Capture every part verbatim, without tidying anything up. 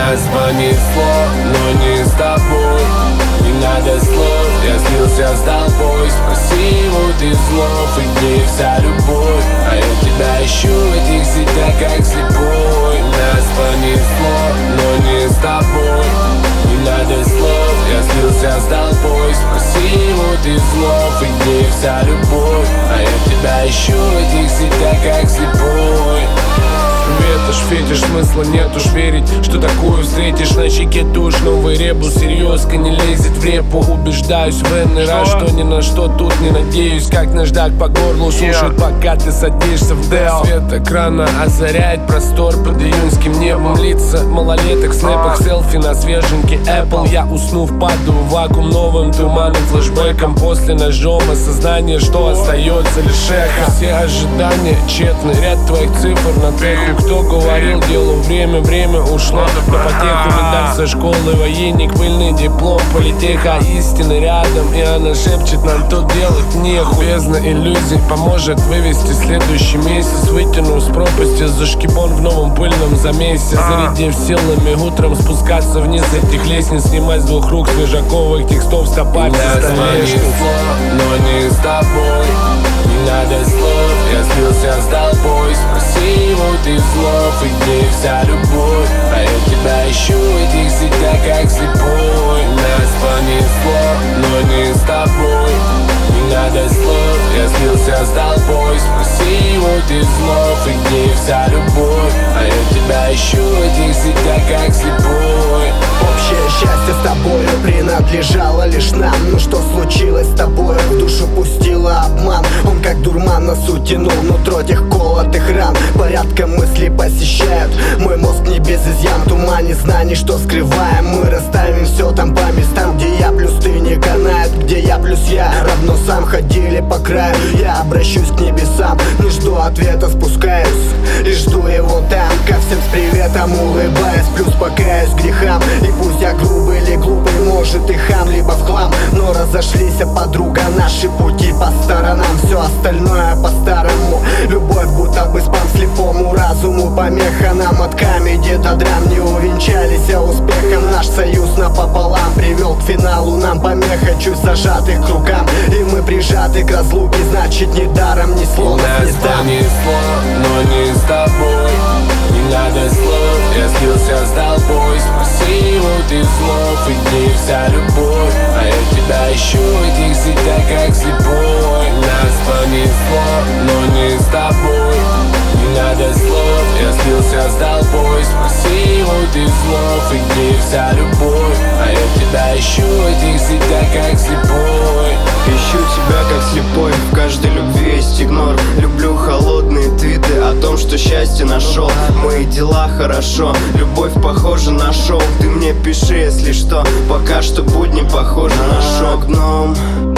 Нас понесло, но не с тобой. Не надо слов, я слился с толпой. Спасибо ты слов, и где вся любовь. А я тебя ищу в этих сетях, как слепой. Нас понесло, но не с тобой. Не надо слов, я слился с толпой. Спасибо ты слов, и где вся любовь. А я тебя ищу в этих сетях, как слепой. Ветошь, фетиш, смысла нет уж верить, что такую встретишь. На щеке тушь, новый ребус, серьезка не лезет в репу. Убеждаюсь в энный раз, что ни на что тут не надеюсь. Как наждак по горлу сушит, пока ты садишься в Део. Свет экрана озаряет простор под июньским небом. Лица малолеток, в снэпах, селфи на свеженький Apple. Я уснув, падаю в вакуум новым туманным флешбеком. После ножом осознание, что остается лишь эхо. Все ожидания тщетны, ряд твоих цифр на треху. Кто говорил, делу время, время ушло. На потеху медаль со школы, военник, пыльный диплом. Политеха, истина рядом, и она шепчет нам тут делать нехуй. Бездна иллюзий поможет вывести следующий месяц. Вытяну с пропасти за шкибон в новом пыльном замесе. Зарядив силами, утром спускаться вниз этих лестниц. Снимать с двух рук свежаковых текстов, стопать со столешниц. Но не с тобой. Не надо слов, я слился с толпой. Спасибо ты слов, и где вся любовь. А я тебя ищу в этих сетях, как слепой. Нас понесло, но не с тобой. Не надо слов, я слился с толпой. Спасибо ты слов, и где вся любовь. А я тебя ищу в этих сетях, как слепой. Общее счастье с тобою принадлежало лишь нам. Но что случилось с тобою? В душу пустила обман. Он как дурман нас утянул нутро тех колотых ран. Порядком мысли посещают мой мозг не без изъян. В тумане знаний, что скрываем, мы расставим все там по местам. Где я плюс ты не канает, где я плюс я равно сам. Ходили по краю, я обращусь к небесам. Не жду ответа, спускаюсь и жду его там. Ко всем с приветом улыбаясь, плюс покаясь грехам. И пусть я грубый или глупый, может и хам, либо в хлам. Но разошлись, подруга, наши пути по сторонам. Все остальное по-старому. Любовь будто бы спам слепому разуму. Помеха нам от камеди-то драм. Не увенчались успехом, наш союз напополам привел к финалу нам помеха, чуть зажатых к рукам. И мы прижаты к разлуке, значит недаром ни слова не дам. Понесло, но не с тобой. Не надо слов, я слился с толпой. Спасибо ты слов, и где вся любовь. А я тебя ищу в этих сетях, как слепой. Нас понесло, но не с тобой. Не надо слов, я слился с толпой. Спасибо ты слов, и где вся любовь. А я тебя ищу в этих сетях, как слепой. Ищу тебя как слепой, в каждой любви есть игнор. Люблю холодные твиты о том, что счастье нашел. Мои дела хорошо, любовь похожа на шоу. Ты мне пиши, если что, пока что будни похожи на шок. В одном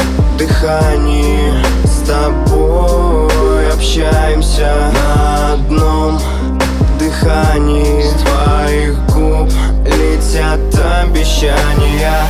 дыхании с тобой общаемся. На одном дыхании с твоих губ летят обещания.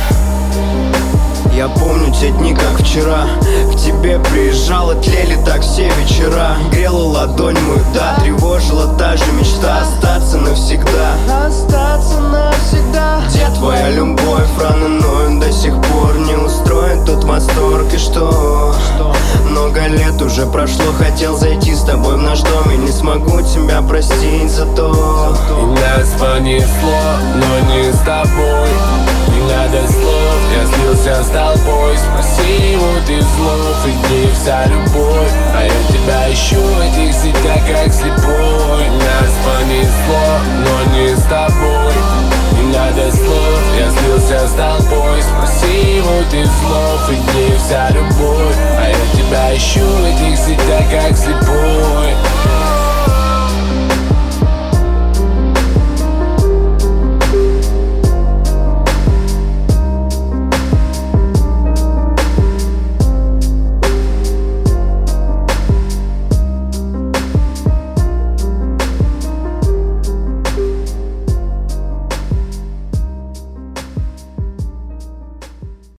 Я помню те дни, как вчера. К тебе приезжала, тлели так все вечера. Грела ладонь мою, да, тревожила та же мечта. Остаться навсегда, остаться навсегда. Где твоя любовь, рано ною до сих пор не устроен тот восторг. И что? Много лет уже прошло, хотел зайти с тобой в наш дом. И не смогу тебя простить за то. И нас понесло, но не с тобой. Не надо слов, я слился с толпой. Спасибо ты слов, и где вся любовь. А я тебя ищу в этих сетях, как слепой. Нас понесло, но не с тобой. Не надо слов, я слился с толпой. Спасибо ты слов, и где вся любовь. А я тебя ищу в этих сетях, как слепой.